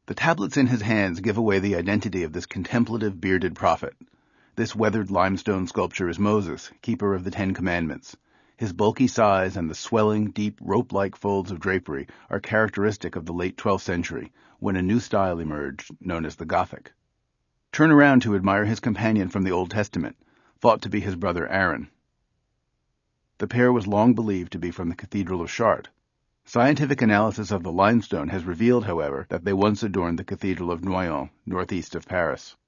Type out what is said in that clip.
The tablets in his hands give away the identity of this contemplative bearded prophet. This weathered limestone sculpture is Moses, keeper of the Ten Commandments. His bulky size and the swelling, deep, rope-like folds of drapery are characteristic of the late 12th century, when a new style emerged, known as the Gothic. Turn around to admire his companion from the Old Testament, thought to be his brother Aaron. The pair was long believed to be from the Cathedral of Chartres. Scientific analysis of the limestone has revealed, however, that they once adorned the Cathedral of Noyon, northeast of Paris.